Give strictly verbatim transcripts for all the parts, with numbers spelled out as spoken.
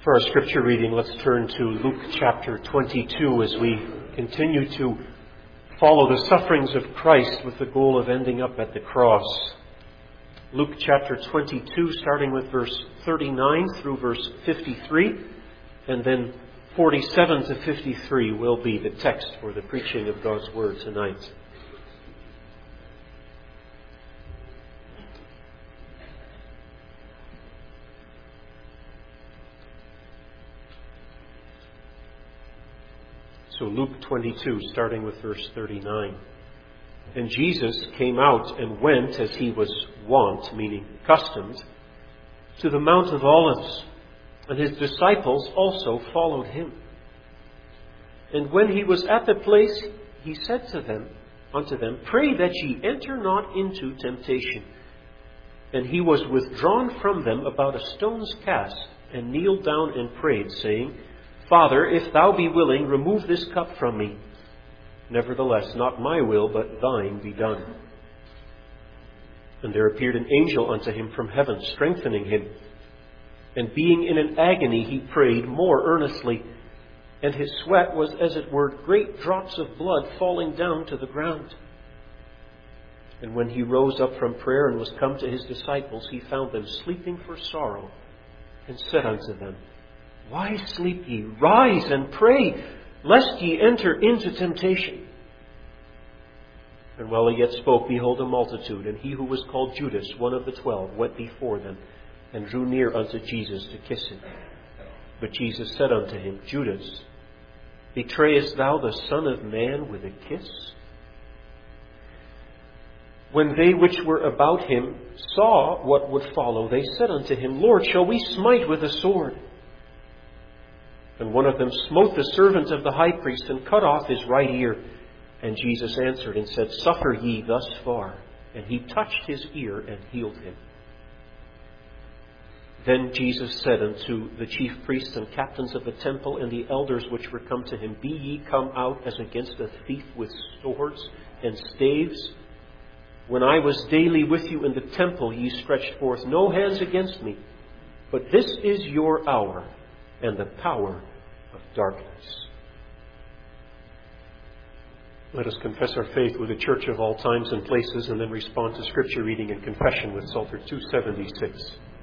For our scripture reading, let's turn to Luke chapter twenty-two as we continue to follow the sufferings of Christ with the goal of ending up at the cross. Luke chapter twenty-two, starting with verse thirty-nine through verse fifty-three, and then forty-seven to fifty-three will be the text for the preaching of God's Word tonight. So Luke twenty-two, starting with verse thirty-nine. And Jesus came out and went as he was wont, meaning accustomed, to the Mount of Olives, and his disciples also followed him. And when he was at the place, he said to them, unto them, Pray that ye enter not into temptation. And he was withdrawn from them about a stone's cast, and kneeled down and prayed, saying, Father, if thou be willing, remove this cup from me. Nevertheless, not my will, but thine be done. And there appeared an angel unto him from heaven, strengthening him. And being in an agony, he prayed more earnestly. And his sweat was, as it were, great drops of blood falling down to the ground. And when he rose up from prayer and was come to his disciples, he found them sleeping for sorrow, and said unto them, Why sleep ye? Rise and pray, lest ye enter into temptation. And while he yet spoke, behold, a multitude, and he who was called Judas, one of the twelve, went before them, and drew near unto Jesus to kiss him. But Jesus said unto him, Judas, betrayest thou the Son of Man with a kiss? When they which were about him saw what would follow, they said unto him, Lord, shall we smite with a sword? And one of them smote the servant of the high priest, and cut off his right ear. And Jesus answered and said, Suffer ye thus far. And he touched his ear and healed him. Then Jesus said unto the chief priests and captains of the temple and the elders which were come to him, Be ye come out as against a thief with swords and staves? When I was daily with you in the temple, ye stretched forth no hands against me. But this is your hour, and the power of darkness. Let us confess our faith with the church of all times and places, and then respond to scripture reading and confession with Psalter two seventy-six.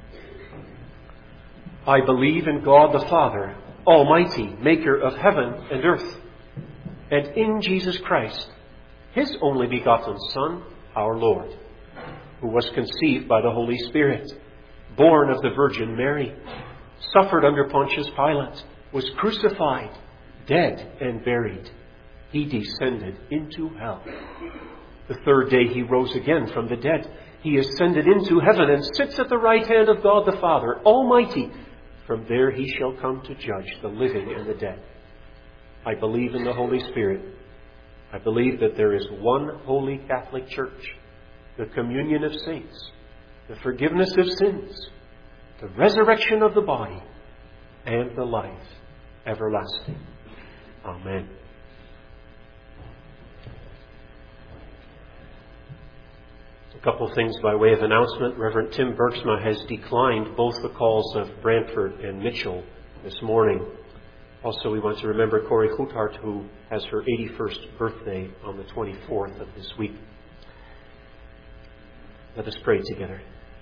I believe in God the Father, Almighty, maker of heaven and earth, and in Jesus Christ, his only begotten Son, our Lord, who was conceived by the Holy Spirit, born of the Virgin Mary, suffered under Pontius Pilate, was crucified, dead, and buried. He descended into hell. The third day he rose again from the dead. He ascended into heaven and sits at the right hand of God the Father, Almighty. From there he shall come to judge the living and the dead. I believe in the Holy Spirit. I believe that there is one holy Catholic Church, the communion of saints, the forgiveness of sins, the resurrection of the body, and the life everlasting. Amen. A couple of things by way of announcement. Reverend Tim Bergsma has declined both the calls of Brantford and Mitchell this morning. Also, we want to remember Corey Goethart, who has her eighty-first birthday on the twenty-fourth of this week. Let us pray together.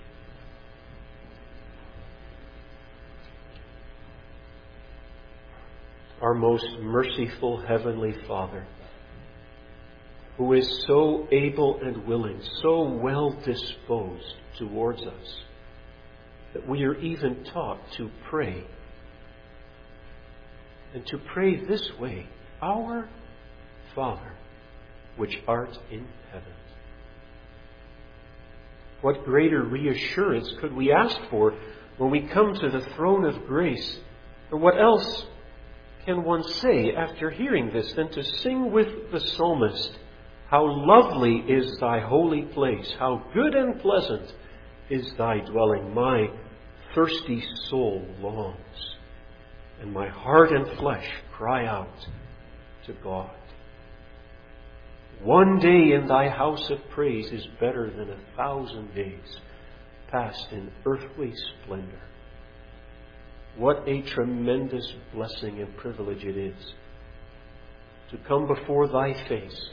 Our most merciful Heavenly Father, who is so able and willing, so well disposed towards us, that we are even taught to pray. And to pray this way, Our Father, which art in heaven. What greater reassurance could we ask for when we come to the throne of grace? Or what else can one say after hearing this than to sing with the psalmist, How lovely is thy holy place, how good and pleasant is thy dwelling. My thirsty soul longs, and my heart and flesh cry out to God. One day in thy house of praise is better than a thousand days passed in earthly splendor. What a tremendous blessing and privilege it is to come before Thy face.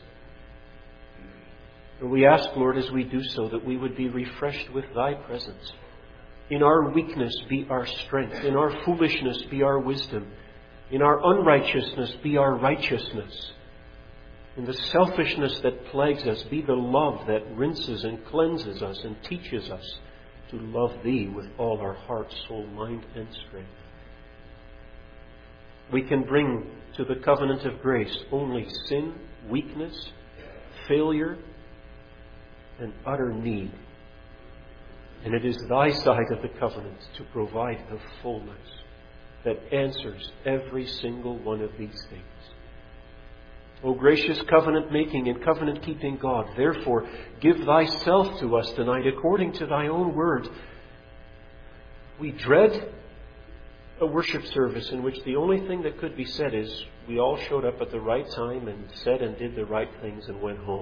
And we ask, Lord, as we do so, that we would be refreshed with Thy presence. In our weakness be our strength. In our foolishness be our wisdom. In our unrighteousness be our righteousness. In the selfishness that plagues us be the love that rinses and cleanses us and teaches us to love Thee with all our heart, soul, mind, and strength. We can bring to the covenant of grace only sin, weakness, failure, and utter need. And it is Thy side of the covenant to provide the fullness that answers every single one of these things. O gracious covenant-making and covenant-keeping God, therefore give Thyself to us tonight according to Thy own word. We dread a worship service in which the only thing that could be said is we all showed up at the right time and said and did the right things and went home.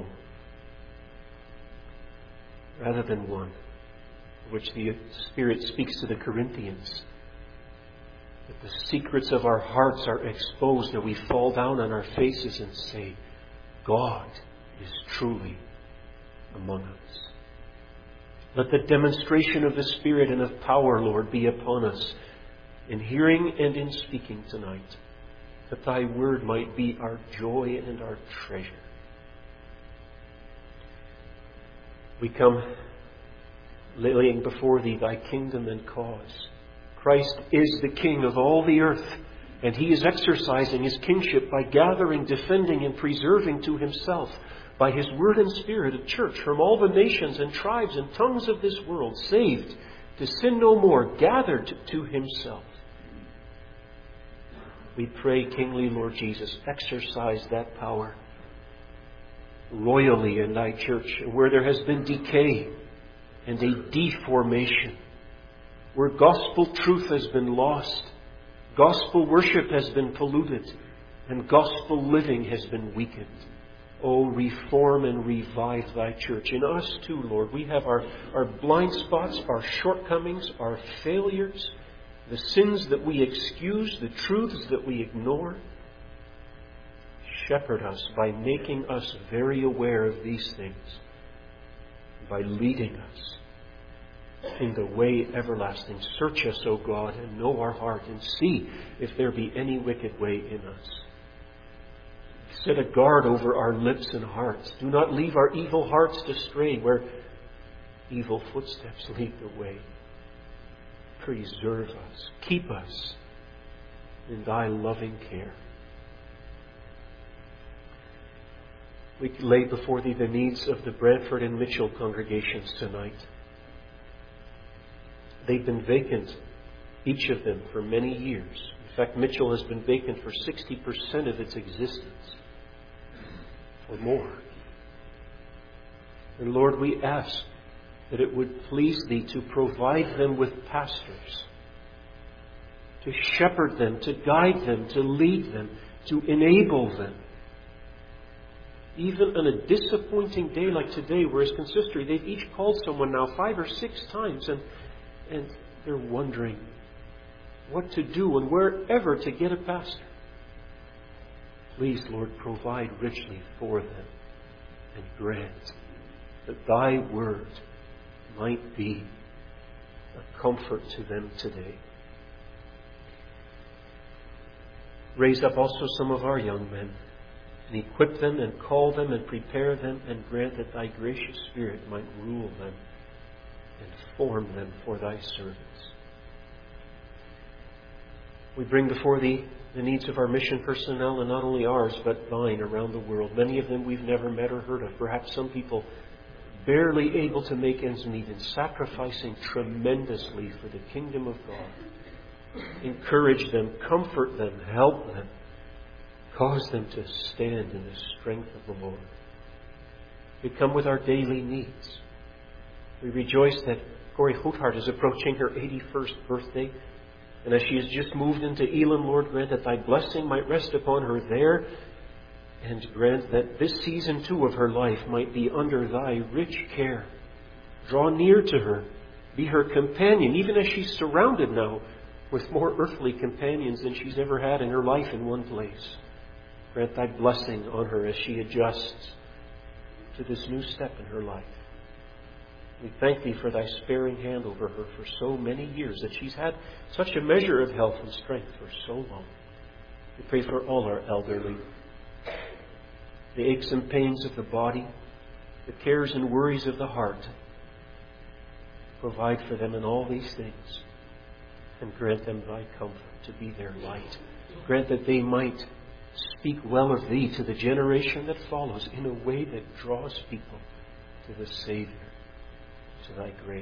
Rather than one in which the Spirit speaks to the Corinthians, that the secrets of our hearts are exposed and we fall down on our faces and say, God is truly among us. Let the demonstration of the Spirit and of power, Lord, be upon us in hearing and in speaking tonight, that Thy word might be our joy and our treasure. We come laying before Thee Thy kingdom and cause. Christ is the King of all the earth, and He is exercising His kingship by gathering, defending, and preserving to Himself, by His word and Spirit, a church from all the nations and tribes and tongues of this world, saved to sin no more, gathered to Himself. We pray, Kingly Lord Jesus, exercise that power royally in Thy church, where there has been decay and a deformation, where gospel truth has been lost, gospel worship has been polluted, and gospel living has been weakened. Oh, reform and revive Thy church. In us too, Lord, we have our, our blind spots, our shortcomings, our failures, the sins that we excuse, the truths that we ignore. Shepherd us by making us very aware of these things, by leading us in the way everlasting. Search us, O God, and know our heart, and see if there be any wicked way in us. Set a guard over our lips and hearts. Do not leave our evil hearts to stray where evil footsteps lead the way. Preserve us. Keep us in Thy loving care. We lay before Thee the needs of the Brantford and Mitchell congregations tonight. They've been vacant, each of them, for many years. In fact, Mitchell has been vacant for sixty percent of its existence, or more. And Lord, we ask that it would please Thee to provide them with pastors, to shepherd them, to guide them, to lead them, to enable them. Even on a disappointing day like today, where as consistory, they've each called someone now five or six times, and And they're wondering what to do and wherever to get a pastor. Please, Lord, provide richly for them and grant that Thy word might be a comfort to them today. Raise up also some of our young men and equip them and call them and prepare them, and grant that Thy gracious Spirit might rule them and form them for Thy service. We bring before Thee the needs of our mission personnel, and not only ours, but Thine around the world. Many of them we've never met or heard of. Perhaps some people barely able to make ends meet and sacrificing tremendously for the kingdom of God. Encourage them, comfort them, help them. Cause them to stand in the strength of the Lord. We come with our daily needs. We rejoice that Corey Houthart is approaching her eighty-first birthday. And as she has just moved into Elam, Lord, grant that Thy blessing might rest upon her there. And grant that this season too of her life might be under Thy rich care. Draw near to her. Be her companion, even as she's surrounded now with more earthly companions than she's ever had in her life in one place. Grant thy blessing on her as she adjusts to this new step in her life. We thank thee for thy sparing hand over her for so many years, that she's had such a measure of health and strength for so long. We pray for all our elderly, the aches and pains of the body, the cares and worries of the heart. Provide for them in all these things, and grant them thy comfort to be their light. Grant that they might speak well of thee to the generation that follows in a way that draws people to the Savior, to thy grace.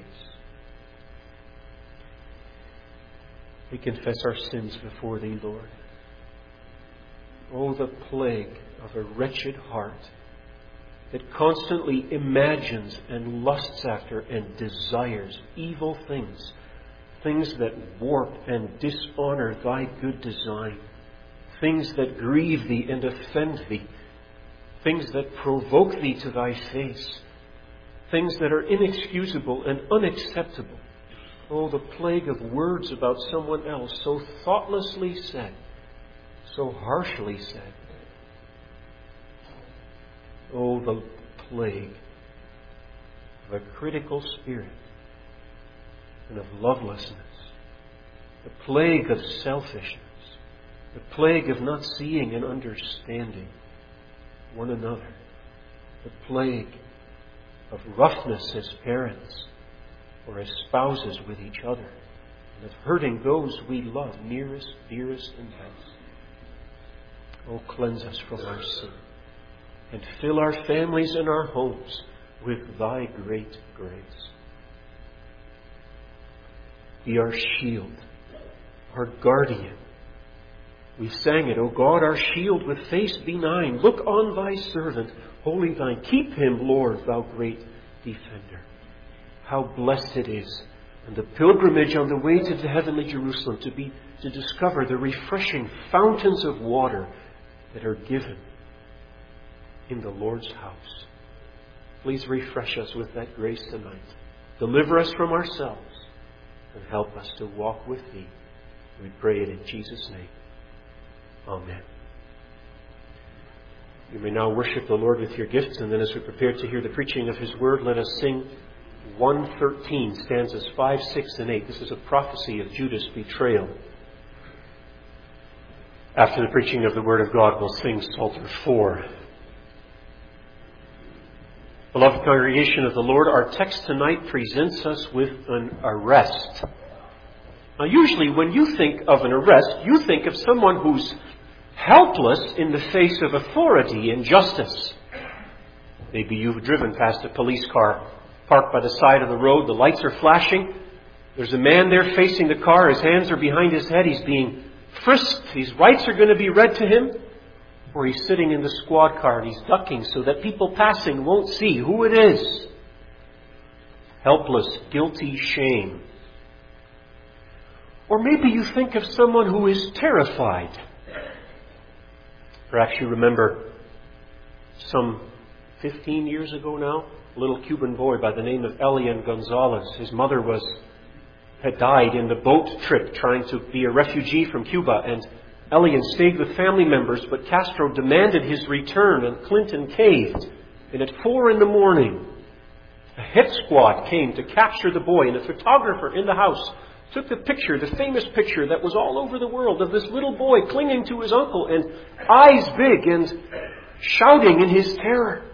We confess our sins before thee, Lord. Oh, the plague of a wretched heart that constantly imagines and lusts after and desires evil things, things that warp and dishonor thy good design, things that grieve thee and offend thee, things that provoke thee to thy face, things that are inexcusable and unacceptable. Oh, the plague of words about someone else, so thoughtlessly said, so harshly said. Oh, the plague of a critical spirit and of lovelessness, the plague of selfishness, the plague of not seeing and understanding one another, the plague of roughness as parents or as spouses with each other, and of hurting those we love nearest, dearest, and best. Oh, cleanse us from our sin and fill our families and our homes with thy great grace. Be our shield, our guardian. We sang it, O God, our shield with face benign. Look on thy servant, wholly thine. Keep him, Lord, thou great defender. How blessed it is, and the pilgrimage on the way to the heavenly Jerusalem, to be to discover the refreshing fountains of water that are given in the Lord's house. Please refresh us with that grace tonight. Deliver us from ourselves and help us to walk with thee. We pray it in Jesus' name. Amen. You may now worship the Lord with your gifts, and then as we prepare to hear the preaching of his word, let us sing one thirteen, stanzas five, six, and eight. This is a prophecy of Judas' betrayal. After the preaching of the word of God, we'll sing Psalter four. Beloved congregation of the Lord, our text tonight presents us with an arrest. Now, usually when you think of an arrest, you think of someone who's helpless in the face of authority and justice. Maybe you've driven past a police car parked by the side of the road. The lights are flashing. There's a man there facing the car. His hands are behind his head. He's being frisked. His rights are going to be read to him. Or he's sitting in the squad car and he's ducking so that people passing won't see who it is. Helpless, guilty shame. Or maybe you think of someone who is terrified. Perhaps you remember some fifteen years ago now, a little Cuban boy by the name of Elian Gonzalez. His mother was had died in the boat trip trying to be a refugee from Cuba, and Elian stayed with family members, but Castro demanded his return, and Clinton caved. And at four in the morning, a hit squad came to capture the boy, and a photographer in the house took the picture, the famous picture that was all over the world, of this little boy clinging to his uncle and eyes big and shouting in his terror.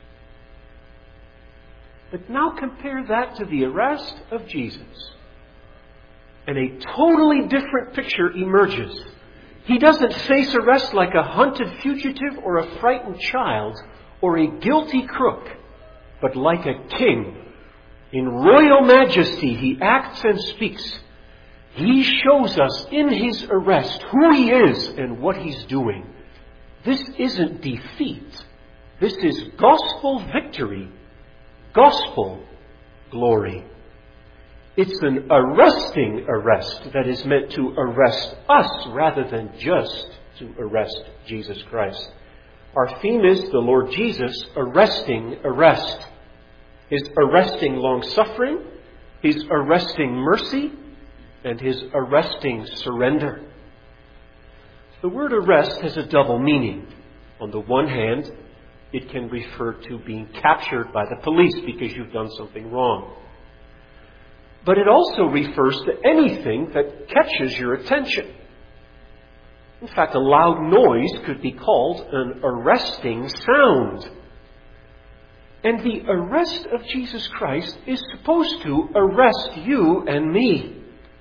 But now compare that to the arrest of Jesus, and a totally different picture emerges. He doesn't face arrest like a hunted fugitive or a frightened child or a guilty crook, but like a king. In royal majesty, he acts and speaks. He shows us in his arrest who he is and what he's doing. This isn't defeat. This is gospel victory, gospel glory. It's an arresting arrest that is meant to arrest us rather than just to arrest Jesus Christ. Our theme is the Lord Jesus arresting arrest. His arresting long-suffering, His arresting mercy, and his arresting surrender. The word arrest has a double meaning. On the one hand, it can refer to being captured by the police because you've done something wrong. But it also refers to anything that catches your attention. In fact, a loud noise could be called an arresting sound. And the arrest of Jesus Christ is supposed to arrest you and me.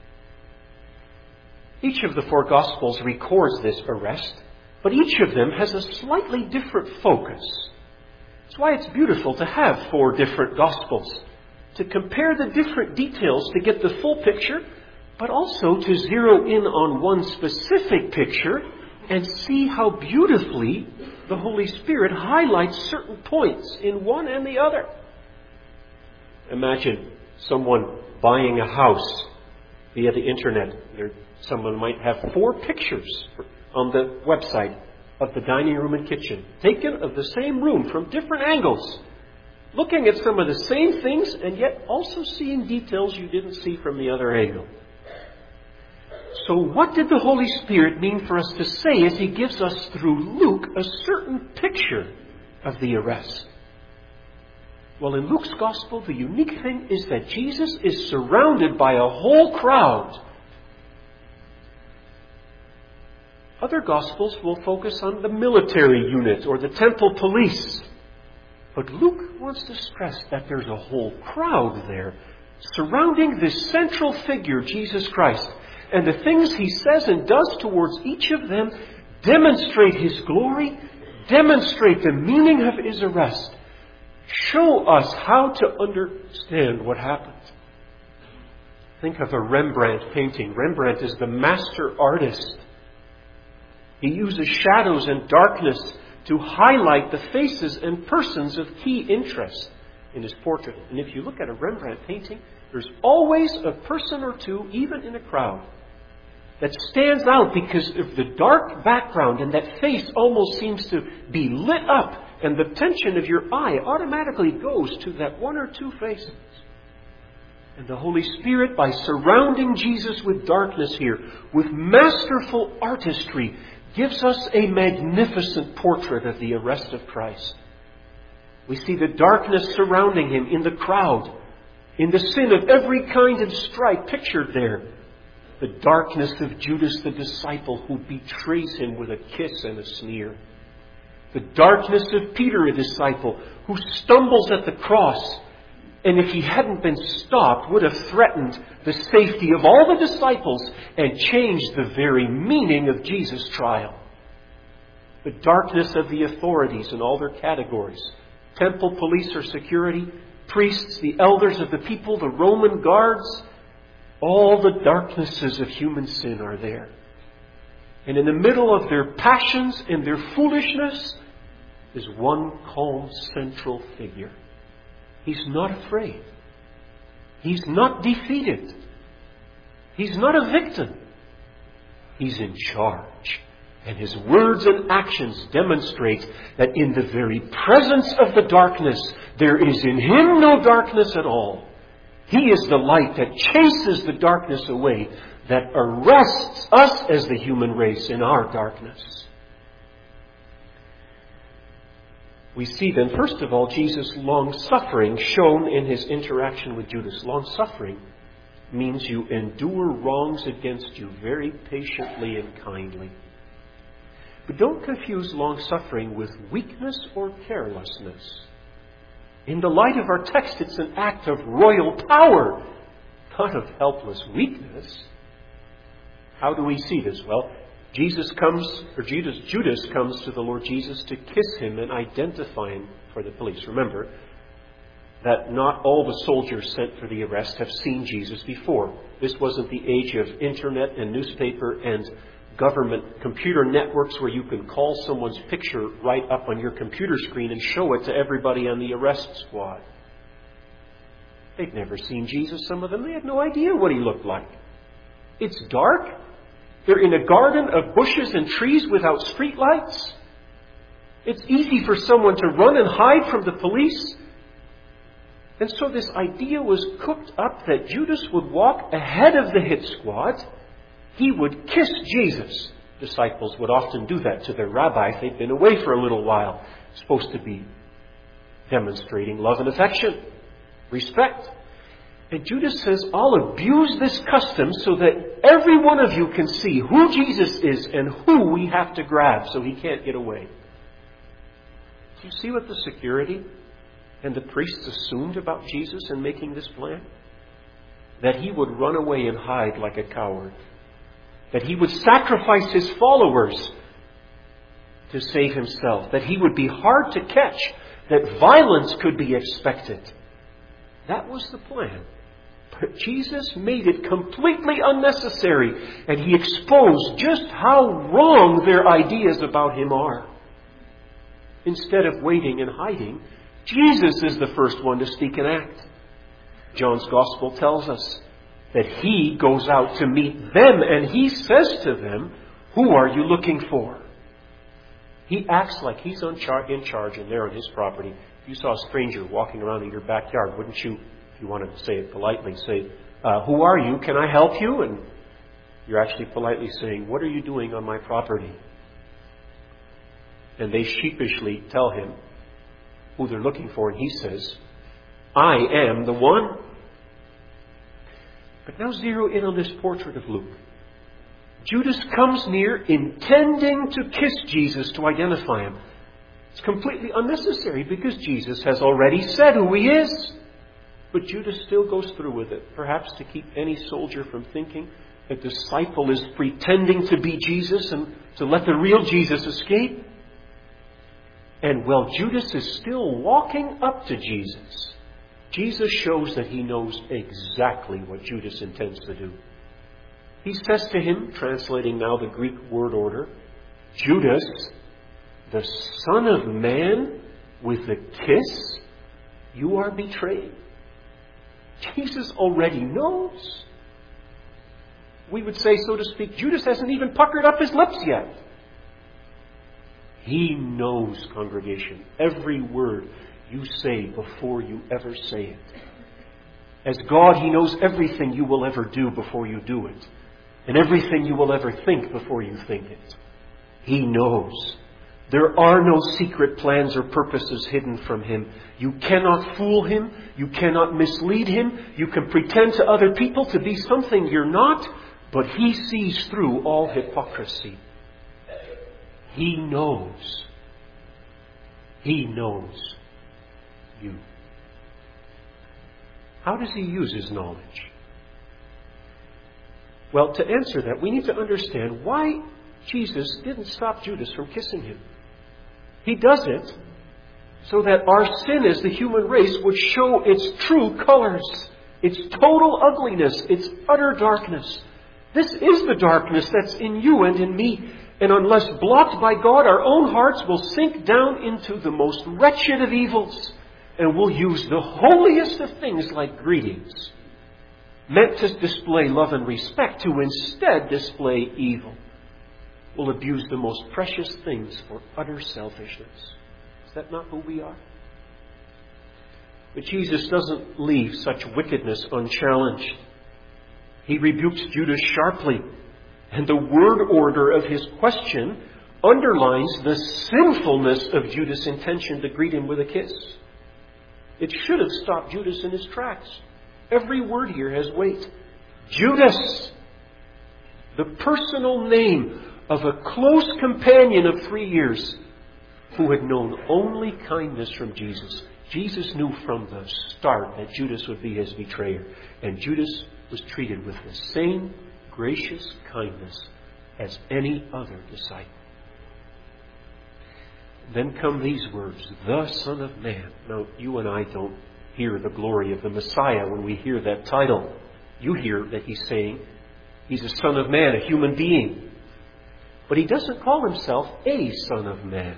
Each of the four Gospels records this arrest, but each of them has a slightly different focus. That's why it's beautiful to have four different Gospels, to compare the different details to get the full picture, but also to zero in on one specific picture and see how beautifully the Holy Spirit highlights certain points in one and the other. Imagine someone buying a house via the internet. There, someone might have four pictures on the website of the dining room and kitchen, taken of the same room from different angles, looking at some of the same things and yet also seeing details you didn't see from the other angle. So what did the Holy Spirit mean for us to say as he gives us through Luke a certain picture of the arrest? Well, in Luke's Gospel, the unique thing is that Jesus is surrounded by a whole crowd. Other Gospels will focus on the military unit or the temple police. But Luke wants to stress that there's a whole crowd there surrounding this central figure, Jesus Christ. And the things he says and does towards each of them demonstrate his glory, demonstrate the meaning of his arrest, show us how to understand what happened. Think of a Rembrandt painting. Rembrandt is the master artist. He uses shadows and darkness to highlight the faces and persons of key interest in his portrait. And if you look at a Rembrandt painting, there's always a person or two, even in a crowd, that stands out because of the dark background, and that face almost seems to be lit up, and the attention of your eye automatically goes to that one or two faces. And the Holy Spirit, by surrounding Jesus with darkness here, with masterful artistry, gives us a magnificent portrait of the arrest of Christ. We see the darkness surrounding him in the crowd, in the sin of every kind of strife pictured there. The darkness of Judas the disciple who betrays him with a kiss and a sneer. The darkness of Peter, a disciple, who stumbles at the cross, and if he hadn't been stopped, would have threatened the safety of all the disciples and changed the very meaning of Jesus' trial. The darkness of the authorities in all their categories. Temple police or security, priests, the elders of the people, the Roman guards. All the darknesses of human sin are there. And in the middle of their passions and their foolishness is one calm central figure. He's not afraid. He's not defeated. He's not a victim. He's in charge. And his words and actions demonstrate that in the very presence of the darkness, there is in him no darkness at all. He is the light that chases the darkness away, that arrests us as the human race in our darkness. We see then, first of all, Jesus' long-suffering shown in his interaction with Judas. Long-suffering means you endure wrongs against you very patiently and kindly. But don't confuse long-suffering with weakness or carelessness. In the light of our text, it's an act of royal power, not of helpless weakness. How do we see this? Well, Jesus comes, or Judas, Judas comes to the Lord Jesus to kiss him and identify him for the police. Remember that not all the soldiers sent for the arrest have seen Jesus before. This wasn't the age of internet and newspaper and government computer networks where you can call someone's picture right up on your computer screen and show it to everybody on the arrest squad. They'd never seen Jesus, some of them. They had no idea what he looked like. It's dark. They're in a garden of bushes and trees without streetlights. It's easy for someone to run and hide from the police. And so this idea was cooked up that Judas would walk ahead of the hit squad. He would kiss Jesus. Disciples would often do that to their rabbi if they'd been away for a little while. It's supposed to be demonstrating love and affection, respect. And Judas says, I'll abuse this custom so that every one of you can see who Jesus is and who we have to grab so he can't get away. Do you see what the security and the priests assumed about Jesus in making this plan? That he would run away and hide like a coward. That he would sacrifice his followers to save himself. That he would be hard to catch. That violence could be expected. That was the plan. But Jesus made it completely unnecessary. And he exposed just how wrong their ideas about him are. Instead of waiting and hiding, Jesus is the first one to speak and act. John's Gospel tells us that he goes out to meet them and he says to them, who are you looking for? He acts like he's in charge and they're on his property. If you saw a stranger walking around in your backyard, wouldn't you, if you wanted to say it politely, say, uh, who are you? Can I help you? And you're actually politely saying, what are you doing on my property? And they sheepishly tell him who they're looking for, and he says, I am the one. But now zero in on this portrait of Luke. Judas comes near intending to kiss Jesus to identify him. It's completely unnecessary because Jesus has already said who he is. But Judas still goes through with it, perhaps to keep any soldier from thinking a disciple is pretending to be Jesus and to let the real Jesus escape. And while Judas is still walking up to Jesus, Jesus shows that he knows exactly what Judas intends to do. He says to him, translating now the Greek word order, Judas, the Son of Man, with a kiss, you are betrayed. Jesus already knows. We would say, so to speak, Judas hasn't even puckered up his lips yet. He knows, congregation, every word you say before you ever say it. As God, he knows everything you will ever do before you do it. And everything you will ever think before you think it. He knows. There are no secret plans or purposes hidden from him. You cannot fool him. You cannot mislead him. You can pretend to other people to be something you're not. But he sees through all hypocrisy. He knows. He knows you. How does he use his knowledge? Well, to answer that, we need to understand why Jesus didn't stop Judas from kissing him. He does it so that our sin as the human race would show its true colors, its total ugliness, its utter darkness. This is the darkness that's in you and in me. And unless blocked by God, our own hearts will sink down into the most wretched of evils. And we'll use the holiest of things like greetings, meant to display love and respect, to instead display evil. We'll abuse the most precious things for utter selfishness. Is that not who we are? But Jesus doesn't leave such wickedness unchallenged. He rebukes Judas sharply. And the word order of his question underlines the sinfulness of Judas' intention to greet him with a kiss. It should have stopped Judas in his tracks. Every word here has weight. Judas, the personal name of a close companion of three years who had known only kindness from Jesus. Jesus knew from the start that Judas would be his betrayer. And Judas was treated with the same gracious kindness as any other disciple. Then come these words, the Son of Man. Now, you and I don't hear the glory of the Messiah when we hear that title. You hear that he's saying he's a Son of Man, a human being. But he doesn't call himself a Son of Man.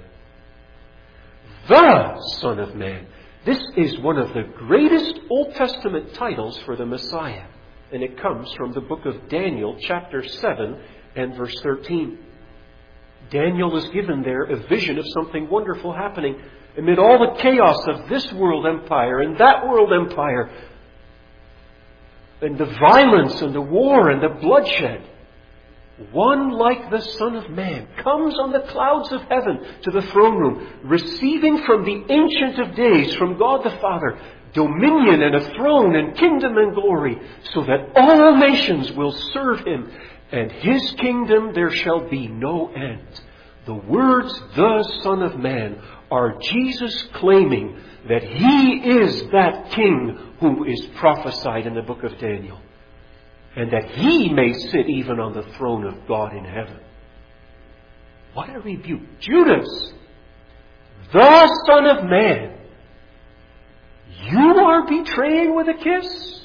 The Son of Man. This is one of the greatest Old Testament titles for the Messiah. And it comes from the book of Daniel, chapter seven and verse thirteen. Daniel is given there a vision of something wonderful happening amid all the chaos of this world empire and that world empire, and the violence and the war and the bloodshed. One like the Son of Man comes on the clouds of heaven to the throne room, receiving from the Ancient of Days, from God the Father, dominion and a throne and kingdom and glory, so that all nations will serve Him, and His kingdom there shall be no end. The words, the Son of Man, are Jesus claiming that He is that King who is prophesied in the book of Daniel, and that He may sit even on the throne of God in heaven. What a rebuke. Judas, the Son of Man, you are betraying with a kiss?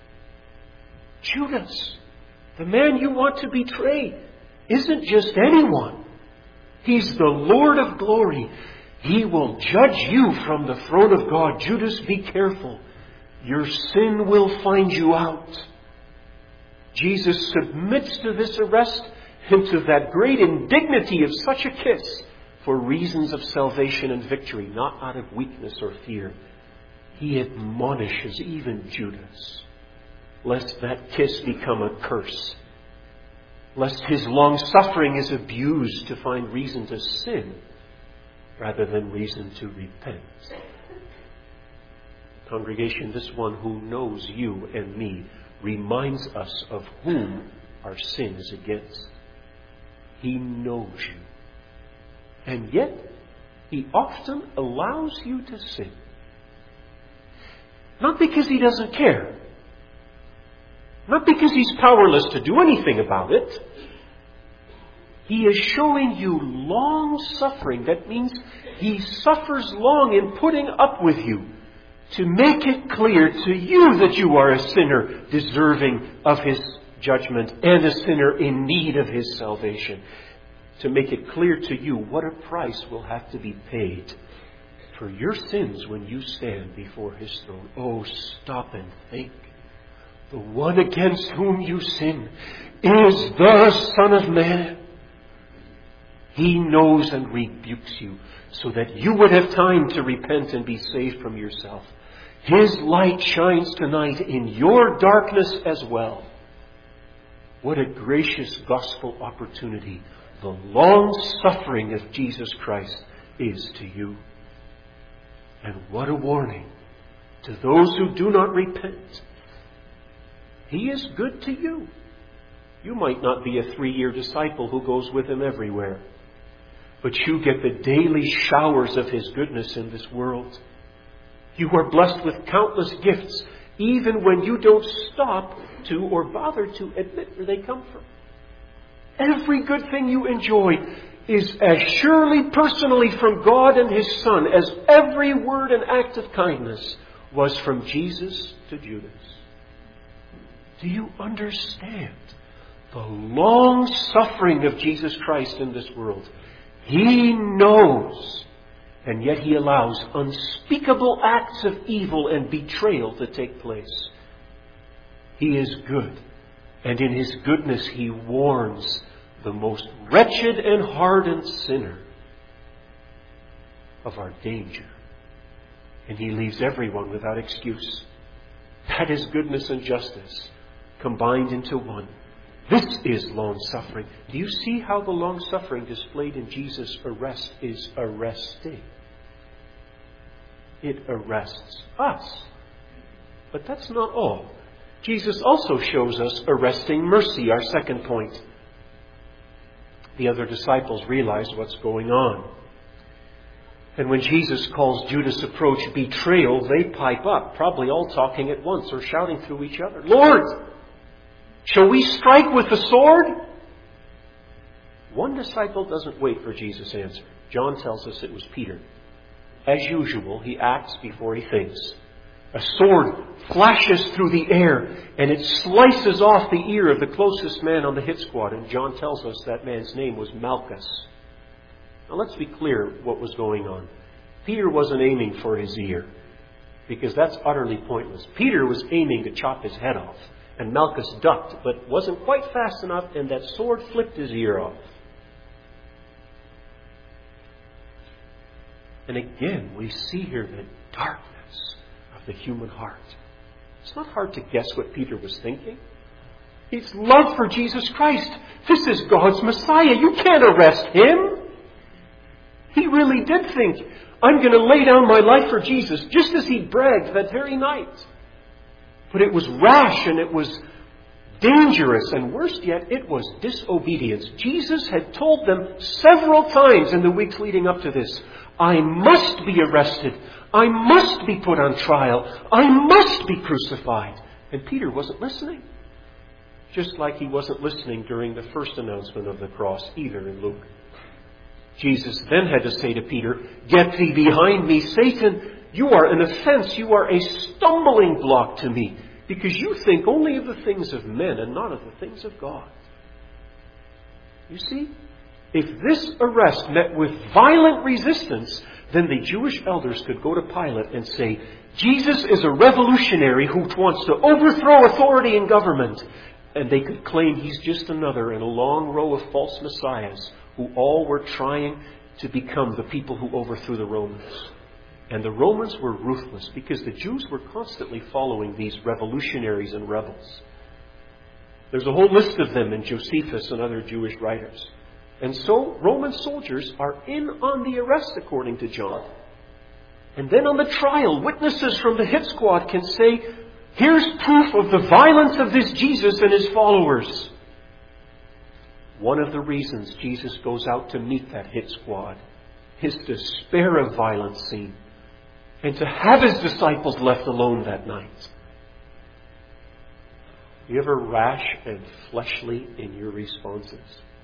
Judas, the man you want to betray, isn't just anyone. He's the Lord of glory. He will judge you from the throne of God. Judas, be careful. Your sin will find you out. Jesus submits to this arrest and to that great indignity of such a kiss for reasons of salvation and victory, not out of weakness or fear. He admonishes even Judas, lest that kiss become a curse, lest his long-suffering is abused to find reason to sin rather than reason to repent. Congregation, this one who knows you and me reminds us of whom our sin is against. He knows you. And yet, He often allows you to sin. Not because He doesn't care. Not because He's powerless to do anything about it. He is showing you long suffering. That means He suffers long in putting up with you, to make it clear to you that you are a sinner deserving of His judgment and a sinner in need of His salvation. To make it clear to you what a price will have to be paid for your sins when you stand before His throne. Oh, stop and think. The one against whom you sin is the Son of Man. He knows and rebukes you so that you would have time to repent and be saved from yourself. His light shines tonight in your darkness as well. What a gracious gospel opportunity the long suffering of Jesus Christ is to you. And what a warning to those who do not repent. He is good to you. You might not be a three-year disciple who goes with Him everywhere, but you get the daily showers of His goodness in this world. You are blessed with countless gifts, even when you don't stop to or bother to admit where they come from. Every good thing you enjoy is as surely personally from God and His Son as every word and act of kindness was from Jesus to Judas. Do you understand the long suffering of Jesus Christ in this world? He knows, and yet He allows unspeakable acts of evil and betrayal to take place. He is good, and in His goodness He warns the most wretched and hardened sinner of our danger. And He leaves everyone without excuse. That is goodness and justice combined into one. This is long-suffering. Do you see how the long-suffering displayed in Jesus' arrest is arresting? It arrests us. But that's not all. Jesus also shows us arresting mercy, our second point. The other disciples realize what's going on. And when Jesus calls Judas' approach betrayal, they pipe up, probably all talking at once or shouting through each other, "Lord, shall we strike with the sword?" One disciple doesn't wait for Jesus' answer. John tells us it was Peter. As usual, he acts before he thinks. A sword flashes through the air and it slices off the ear of the closest man on the hit squad. And John tells us that man's name was Malchus. Now let's be clear what was going on. Peter wasn't aiming for his ear, because that's utterly pointless. Peter was aiming to chop his head off. And Malchus ducked, but wasn't quite fast enough, and that sword flipped his ear off. And again, we see here the darkness of the human heart. It's not hard to guess what Peter was thinking. His love for Jesus Christ. This is God's Messiah. You can't arrest him. He really did think, I'm going to lay down my life for Jesus, just as he bragged that very night. But it was rash and it was dangerous, and worst yet, it was disobedience. Jesus had told them several times in the weeks leading up to this, I must be arrested. I must be put on trial. I must be crucified. And Peter wasn't listening. Just like he wasn't listening during the first announcement of the cross either in Luke. Jesus then had to say to Peter, get thee behind me, Satan. You are an offense. You are a stumbling block to me. Because you think only of the things of men and not of the things of God. You see? If this arrest met with violent resistance, then the Jewish elders could go to Pilate and say, Jesus is a revolutionary who wants to overthrow authority in government. And they could claim he's just another in a long row of false messiahs who all were trying to become the people who overthrew the Romans. And the Romans were ruthless because the Jews were constantly following these revolutionaries and rebels. There's a whole list of them in Josephus and other Jewish writers. And so Roman soldiers are in on the arrest, according to John. And then on the trial, witnesses from the hit squad can say, here's proof of the violence of this Jesus and his followers. One of the reasons Jesus goes out to meet that hit squad is to spare a violent scene and to have his disciples left alone that night. You ever rash and fleshly in your responses?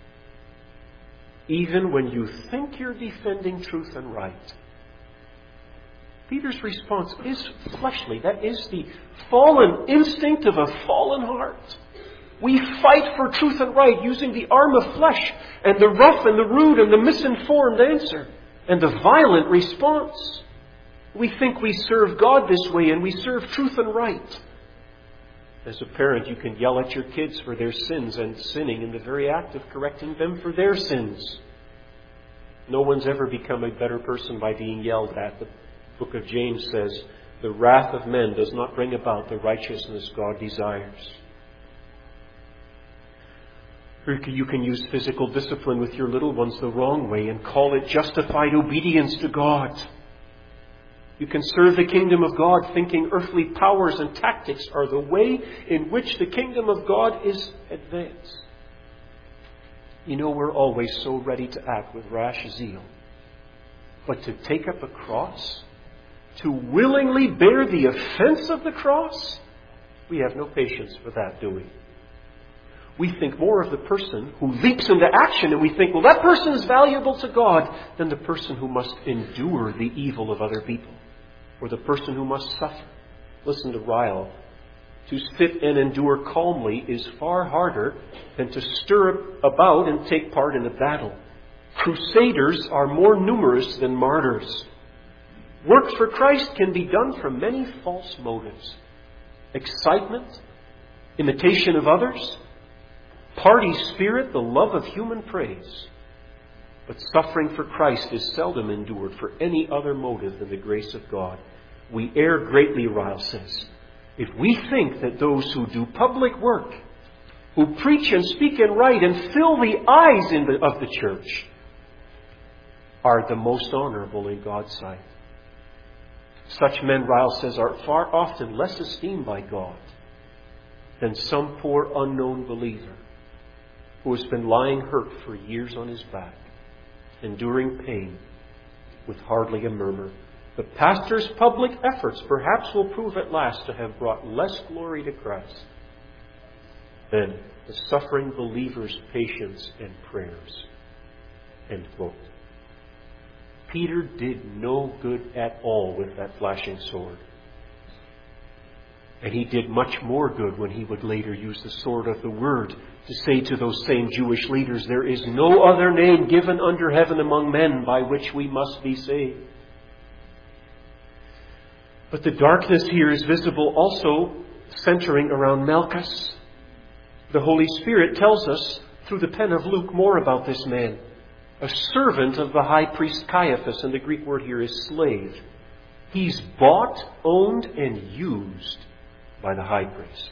Even when you think you're defending truth and right. Peter's response is fleshly. That is the fallen instinct of a fallen heart. We fight for truth and right using the arm of flesh and the rough and the rude and the misinformed answer and the violent response. We think we serve God this way and we serve truth and right. As a parent, you can yell at your kids for their sins and sinning in the very act of correcting them for their sins. No one's ever become a better person by being yelled at. The book of James says, the wrath of men does not bring about the righteousness God desires. Or you can use physical discipline with your little ones the wrong way and call it justified obedience to God. You can serve the kingdom of God thinking earthly powers and tactics are the way in which the kingdom of God is advanced. You know, we're always so ready to act with rash zeal. But to take up a cross, to willingly bear the offense of the cross, we have no patience for that, do we? We think more of the person who leaps into action and we think, well, that person is valuable to God than the person who must endure the evil of other people or the person who must suffer. Listen to Ryle. To sit and endure calmly is far harder than to stir about and take part in a battle. Crusaders are more numerous than martyrs. Works for Christ can be done from many false motives. Excitement, imitation of others, party spirit, the love of human praise. But suffering for Christ is seldom endured for any other motive than the grace of God. We err greatly, Ryle says, if we think that those who do public work, who preach and speak and write and fill the eyes in the, of the church, are the most honorable in God's sight. Such men, Ryle says, are far often less esteemed by God than some poor unknown believer who has been lying hurt for years on his back, enduring pain with hardly a murmur. The pastor's public efforts perhaps will prove at last to have brought less glory to Christ than the suffering believer's patience and prayers. End quote. Peter did no good at all with that flashing sword. And he did much more good when he would later use the sword of the word to say to those same Jewish leaders, there is no other name given under heaven among men by which we must be saved. But the darkness here is visible also centering around Malchus. The Holy Spirit tells us through the pen of Luke more about this man. a servant of the high priest Caiaphas, and the Greek word here is slave. He's bought, owned, and used by the high priest.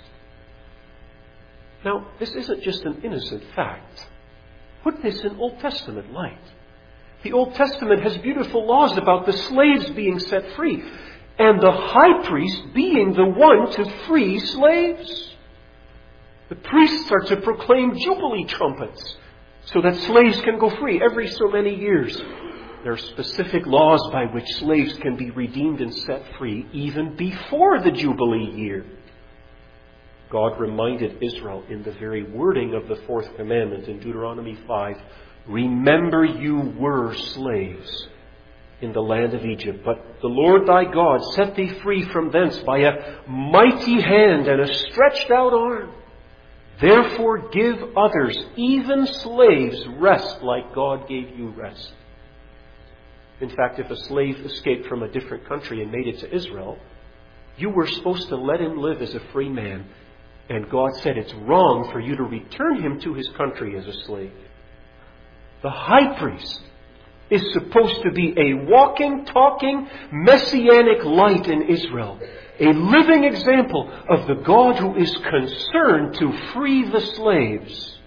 Now, this isn't just an innocent fact. Put this in Old Testament light. The Old Testament has beautiful laws about the slaves being set free, and the high priest being the one to free slaves. The priests are to proclaim jubilee trumpets so that slaves can go free every so many years. There are specific laws by which slaves can be redeemed and set free even before the jubilee year. God reminded Israel in the very wording of the fourth commandment in Deuteronomy five, remember you were slaves in the land of Egypt, but the Lord thy God set thee free from thence by a mighty hand and a stretched out arm. Therefore give others, even slaves, rest like God gave you rest. In fact, if a slave escaped from a different country and made it to Israel, you were supposed to let him live as a free man. And God said it's wrong for you to return him to his country as a slave. The high priest is supposed to be a walking, talking, messianic light in Israel. A living example of the God who is concerned to free the slaves.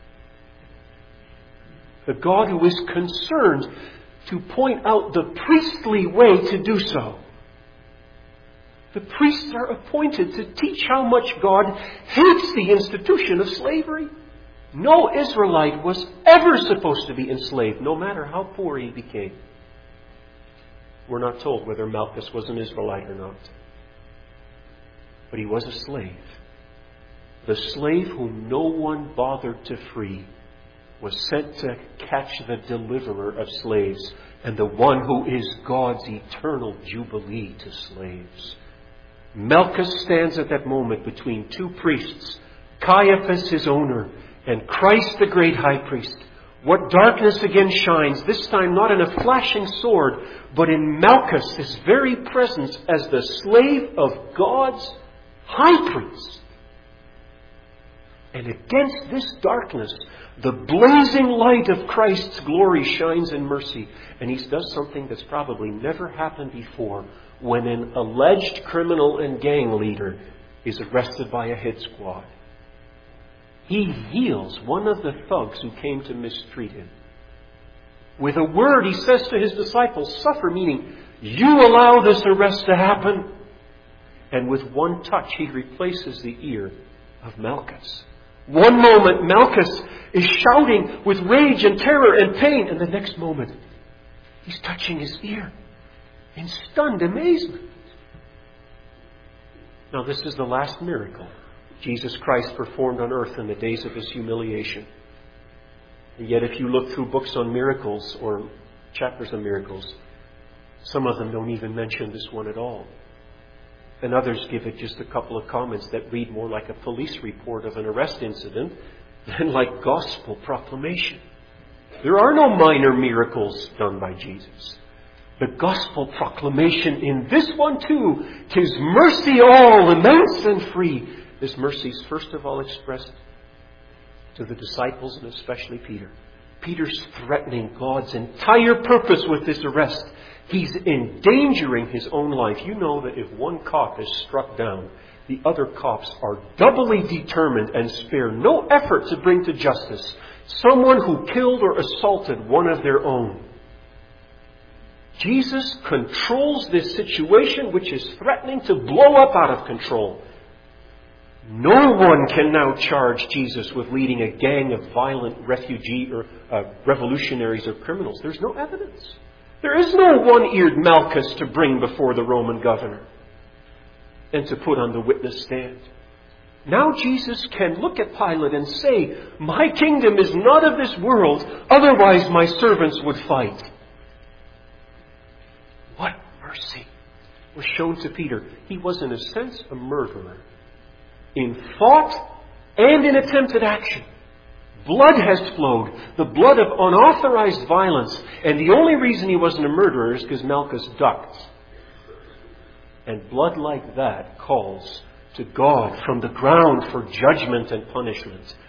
The God who is concerned to point out the priestly way to do so. The priests are appointed to teach how much God hates the institution of slavery. No Israelite was ever supposed to be enslaved, no matter how poor he became. We're not told whether Malchus was an Israelite or not. But he was a slave. The slave whom no one bothered to free was sent to catch the deliverer of slaves and the one who is God's eternal jubilee to slaves. Malchus stands at that moment between two priests, Caiaphas his owner, and Christ the great high priest. What darkness again shines, this time not in a flashing sword, but in Malchus, his very presence as the slave of God's high priest. And against this darkness, the blazing light of Christ's glory shines in mercy. And he does something that's probably never happened before when an alleged criminal and gang leader is arrested by a hit squad. He heals one of the thugs who came to mistreat him. With a word, he says to his disciples, suffer, meaning, you allow this arrest to happen. And with one touch, he replaces the ear of Malchus. One moment, Malchus is shouting with rage and terror and pain, and the next moment, he's touching his ear in stunned amazement. Now, this is the last miracle Jesus Christ performed on earth in the days of his humiliation. And yet, if you look through books on miracles or chapters on miracles, some of them don't even mention this one at all. And others give it just a couple of comments that read more like a police report of an arrest incident than like gospel proclamation. There are no minor miracles done by Jesus. The gospel proclamation in this one too, 'tis mercy all, immense and free. This mercy is first of all expressed to the disciples and especially Peter. Peter's threatening God's entire purpose with this arrest. He's endangering his own life. You know that if one cop is struck down, the other cops are doubly determined and spare no effort to bring to justice someone who killed or assaulted one of their own. Jesus controls this situation which is threatening to blow up out of control. No one can now charge Jesus with leading a gang of violent refugee or uh, revolutionaries or criminals. There's no evidence. There is no one-eared Malchus to bring before the Roman governor and to put on the witness stand. Now Jesus can look at Pilate and say, my kingdom is not of this world, otherwise my servants would fight. What mercy was shown to Peter. He was in a sense a murderer. In thought and in attempted action. Blood has flowed, the blood of unauthorized violence. And the only reason he wasn't a murderer is because Malchus ducked. And blood like that calls to God from the ground for judgment and punishment.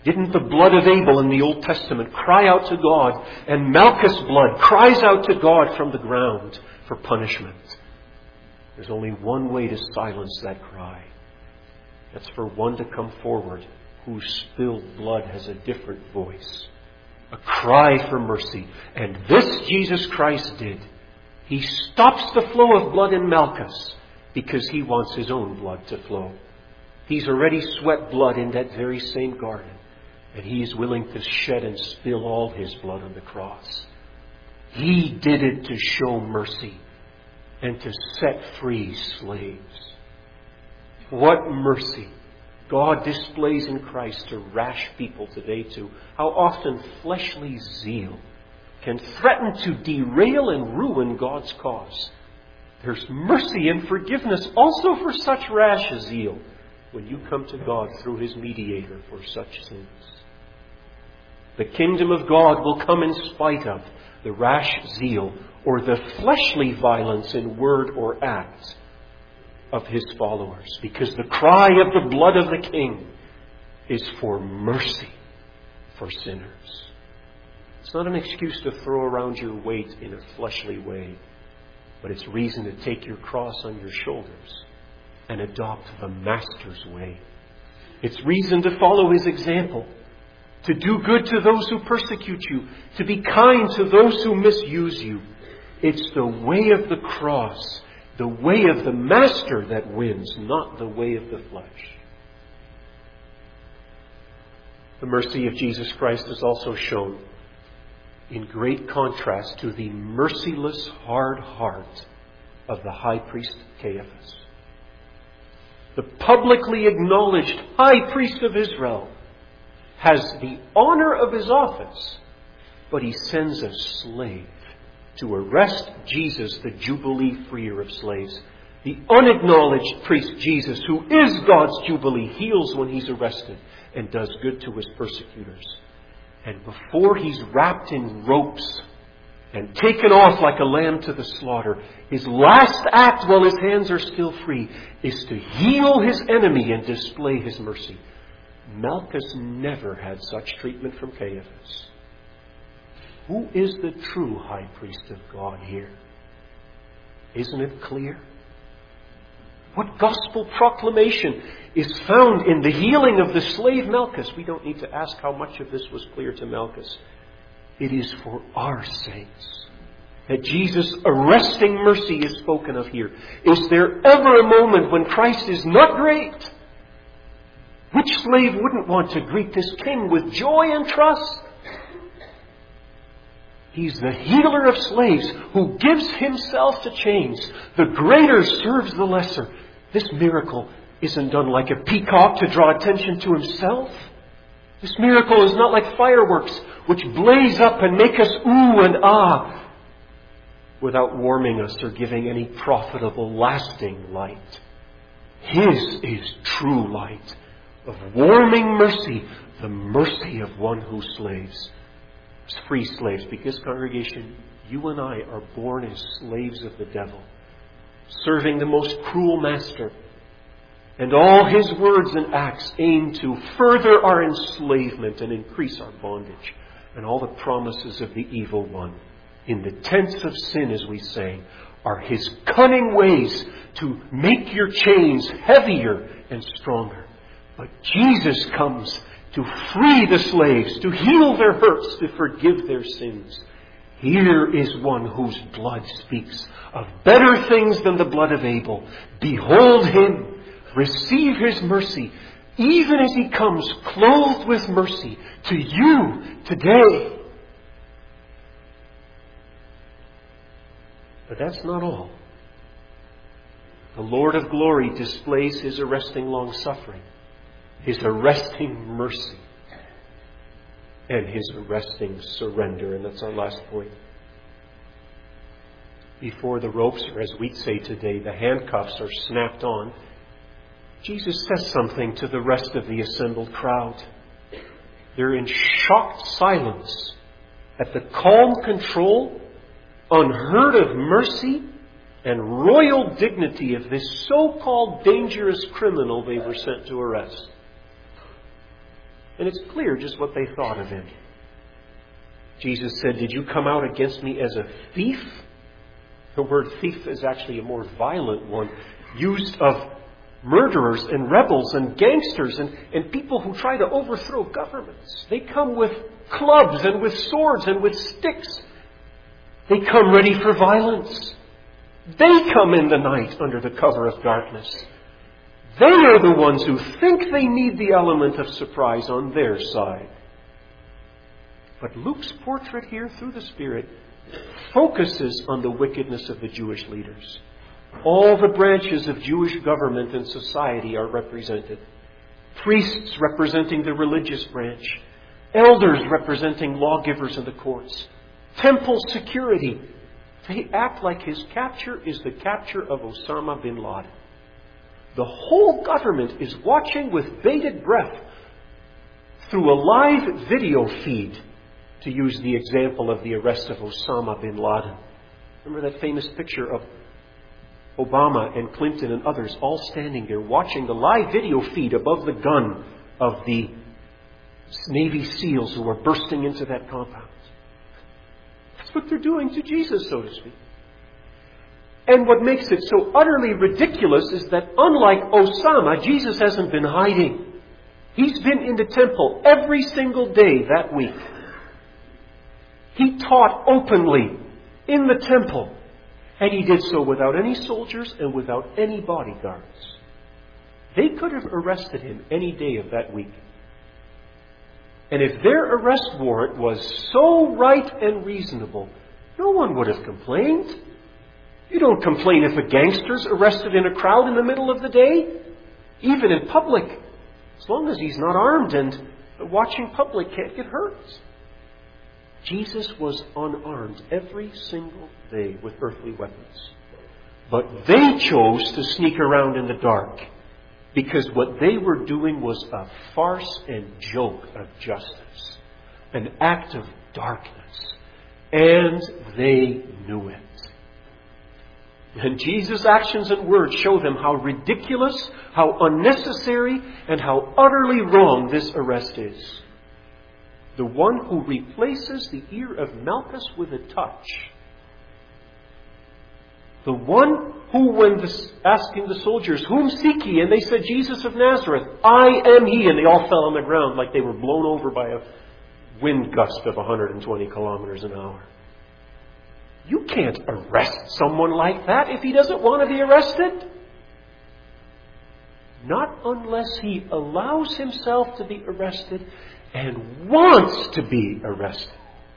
Didn't the blood of Abel in the Old Testament cry out to God, and Malchus' blood cries out to God from the ground for punishment? There's only one way to silence that cry. That's for one to come forward whose spilled blood has a different voice. A cry for mercy. And this Jesus Christ did. He stops the flow of blood in Malchus because he wants his own blood to flow. He's already sweat blood in that very same garden. And he is willing to shed and spill all his blood on the cross. He did it to show mercy and to set free slaves. What mercy God displays in Christ to rash people today too. How often fleshly zeal can threaten to derail and ruin God's cause. There's mercy and forgiveness also for such rash zeal when you come to God through His mediator for such sins. The kingdom of God will come in spite of the rash zeal or the fleshly violence in word or act of His followers, because the cry of the blood of the King is for mercy for sinners. It's not an excuse to throw around your weight in a fleshly way, but it's reason to take your cross on your shoulders and adopt the Master's way. It's reason to follow His example, to do good to those who persecute you, to be kind to those who misuse you. It's the way of the cross, the way of the Master that wins, not the way of the flesh. The mercy of Jesus Christ is also shown in great contrast to the merciless hard heart of the high priest Caiaphas. The publicly acknowledged high priest of Israel has the honor of his office, but he sends a slave to arrest Jesus, the Jubilee freer of slaves. The unacknowledged priest Jesus, who is God's Jubilee, heals when he's arrested and does good to his persecutors. And before he's wrapped in ropes and taken off like a lamb to the slaughter, his last act while his hands are still free is to heal his enemy and display his mercy. Malchus never had such treatment from Caiaphas. Who is the true high priest of God here? Isn't it clear? What gospel proclamation is found in the healing of the slave Malchus? We don't need to ask how much of this was clear to Malchus. It is for our sakes that Jesus' arresting mercy is spoken of here. Is there ever a moment when Christ is not great? Which slave wouldn't want to greet this King with joy and trust? He's the healer of slaves who gives himself to chains. The greater serves the lesser. This miracle isn't done like a peacock to draw attention to himself. This miracle is not like fireworks which blaze up and make us ooh and ah without warming us or giving any profitable, lasting light. His is true light of warming mercy, the mercy of one who slaves. Free slaves, because, congregation, you and I are born as slaves of the devil, serving the most cruel master, and all his words and acts aim to further our enslavement and increase our bondage, and all the promises of the evil one in the tents of sin, as we sang, are his cunning ways to make your chains heavier and stronger. But Jesus comes to free the slaves, to heal their hurts, to forgive their sins. Here is one whose blood speaks of better things than the blood of Abel. Behold him, receive his mercy, even as he comes clothed with mercy to you today. But that's not all. The Lord of glory displays his arresting long-suffering, his arresting mercy, and his arresting surrender. And that's our last point. Before the ropes, or as we'd say today, the handcuffs are snapped on, Jesus says something to the rest of the assembled crowd. They're in shocked silence at the calm control, unheard of mercy, and royal dignity of this so-called dangerous criminal they were sent to arrest. And it's clear just what they thought of him. Jesus said, "Did you come out against me as a thief?" The word thief is actually a more violent one, used of murderers and rebels and gangsters and, and people who try to overthrow governments. They come with clubs and with swords and with sticks. They come ready for violence. They come in the night under the cover of darkness. They are the ones who think they need the element of surprise on their side. But Luke's portrait here through the Spirit focuses on the wickedness of the Jewish leaders. All the branches of Jewish government and society are represented. Priests representing the religious branch. Elders representing lawgivers in the courts. Temple security. They act like his capture is the capture of Osama bin Laden. The whole government is watching with bated breath through a live video feed, to use the example of the arrest of Osama bin Laden. Remember that famous picture of Obama and Clinton and others all standing there watching the live video feed above the gun of the Navy SEALs who are bursting into that compound. That's what they're doing to Jesus, so to speak. And what makes it so utterly ridiculous is that unlike Osama, Jesus hasn't been hiding. He's been in the temple every single day that week. He taught openly in the temple. And he did so without any soldiers and without any bodyguards. They could have arrested him any day of that week. And if their arrest warrant was so right and reasonable, no one would have complained. You don't complain if a gangster's arrested in a crowd in the middle of the day, even in public, as long as he's not armed and the watching public can't get hurt. Jesus was unarmed every single day with earthly weapons. But they chose to sneak around in the dark because what they were doing was a farce and joke of justice, an act of darkness. And they knew it. And Jesus' actions and words show them how ridiculous, how unnecessary, and how utterly wrong this arrest is. The one who replaces the ear of Malchus with a touch. The one who, when the, asking the soldiers, "Whom seek ye?" and they said, "Jesus of Nazareth, I am he." And they all fell on the ground like they were blown over by a wind gust of one hundred twenty kilometers an hour. You can't arrest someone like that if he doesn't want to be arrested. Not unless he allows himself to be arrested and wants to be arrested.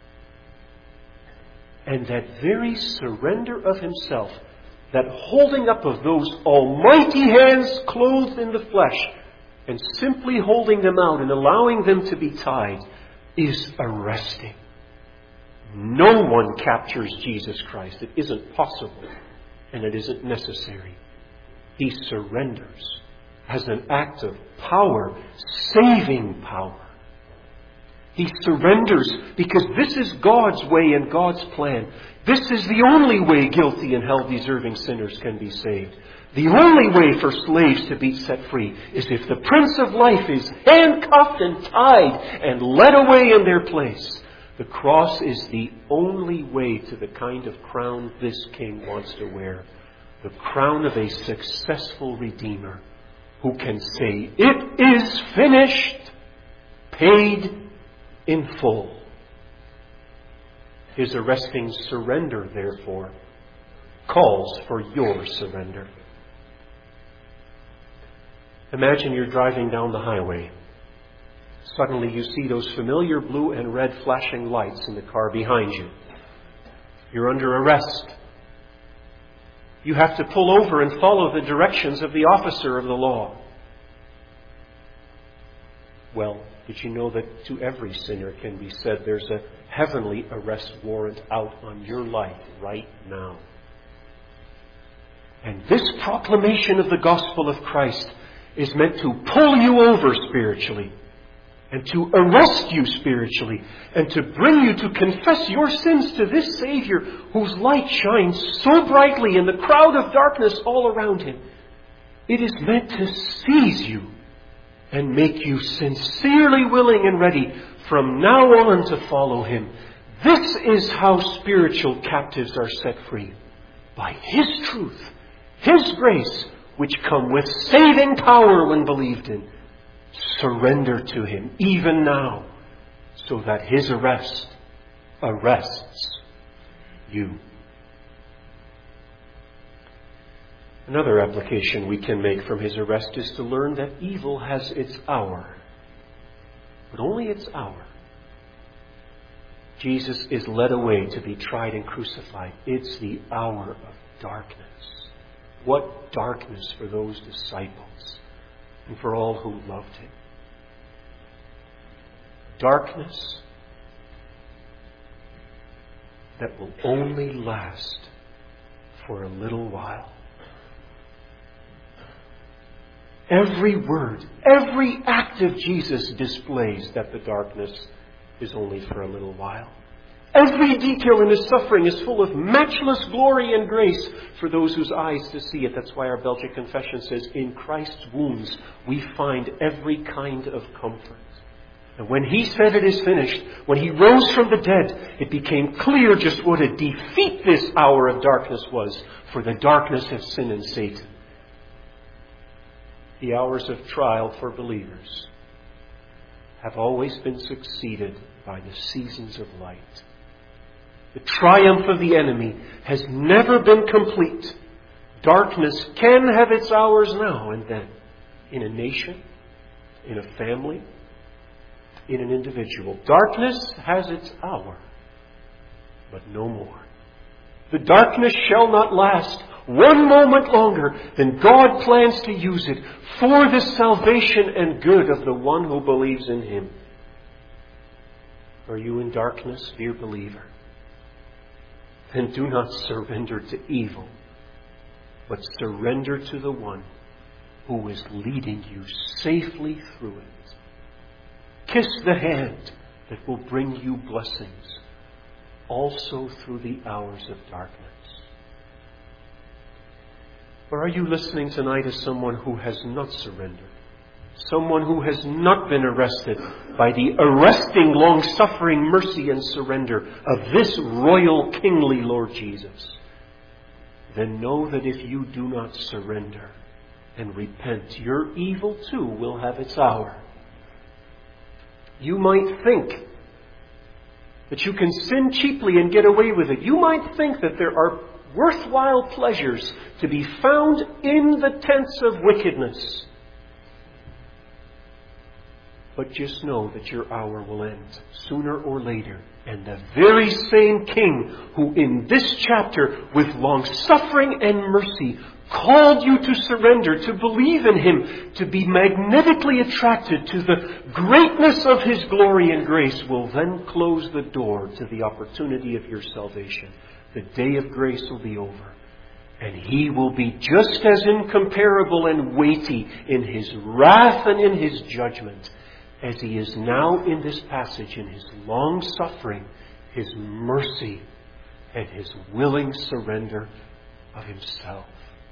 And that very surrender of himself, that holding up of those almighty hands clothed in the flesh, and simply holding them out and allowing them to be tied, is arresting. No one captures Jesus Christ. It isn't possible, and it isn't necessary. He surrenders as an act of power, saving power. He surrenders because this is God's way and God's plan. This is the only way guilty and hell-deserving sinners can be saved. The only way for slaves to be set free is if the Prince of Life is handcuffed and tied and led away in their place. The cross is the only way to the kind of crown this king wants to wear. The crown of a successful Redeemer who can say, "It is finished," paid in full. His arresting surrender, therefore, calls for your surrender. Imagine you're driving down the highway. Suddenly you see those familiar blue and red flashing lights in the car behind you. You're under arrest. You have to pull over and follow the directions of the officer of the law. Well, did you know that to every sinner can be said there's a heavenly arrest warrant out on your life right now? And this proclamation of the gospel of Christ is meant to pull you over spiritually and to arrest you spiritually and to bring you to confess your sins to this Savior whose light shines so brightly in the crowd of darkness all around him. It is meant to seize you and make you sincerely willing and ready from now on to follow Him. This is how spiritual captives are set free. By His truth, His grace, which come with saving power when believed in. Surrender to Him even now, so that His arrest arrests you. Another application we can make from His arrest is to learn that evil has its hour, but only its hour. Jesus is led away to be tried and crucified. It's the hour of darkness. What darkness for those disciples and for all who loved Him. Darkness that will only last for a little while. Every word, every act of Jesus displays that the darkness is only for a little while. Every detail in His suffering is full of matchless glory and grace for those whose eyes to see it. That's why our Belgic Confession says, in Christ's wounds we find every kind of comfort. And when He said it is finished, when He rose from the dead, it became clear just what a defeat this hour of darkness was for the darkness of sin and Satan. The hours of trial for believers have always been succeeded by the seasons of light. The triumph of the enemy has never been complete. Darkness can have its hours now and then, in a nation, in a family, in an individual. Darkness has its hour, but no more. The darkness shall not last one moment longer than God plans to use it for the salvation and good of the one who believes in Him. Are you in darkness, dear believer? Then do not surrender to evil, but surrender to the one who is leading you safely through it. Kiss the hand that will bring you blessings, also through the hours of darkness. Or are you listening tonight as someone who has not surrendered? Someone who has not been arrested by the arresting, long-suffering mercy and surrender of this royal, kingly Lord Jesus? Then know that if you do not surrender and repent, your evil too will have its hour. You might think that you can sin cheaply and get away with it. You might think that there are worthwhile pleasures to be found in the tents of wickedness. But just know that your hour will end sooner or later. And the very same King who in this chapter, with long suffering and mercy, called you to surrender, to believe in Him, to be magnetically attracted to the greatness of His glory and grace, will then close the door to the opportunity of your salvation. The day of grace will be over. And He will be just as incomparable and weighty in His wrath and in His judgment as He is now in this passage, in His long suffering, His mercy, and His willing surrender of Himself.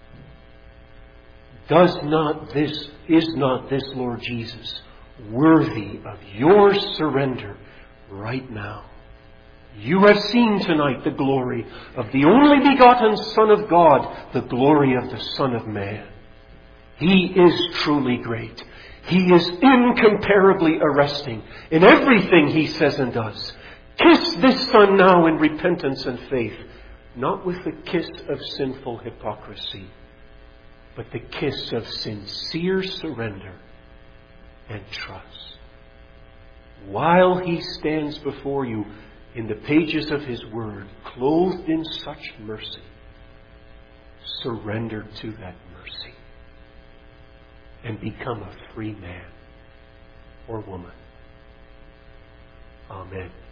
Does not this, is not this Lord Jesus worthy of your surrender right now? You have seen tonight the glory of the only begotten Son of God, the glory of the Son of Man. He is truly great. He is incomparably arresting in everything He says and does. Kiss this Son now in repentance and faith, not with the kiss of sinful hypocrisy, but the kiss of sincere surrender and trust. While He stands before you in the pages of His Word, clothed in such mercy, surrender to that mercy and become a free man or woman. Amen.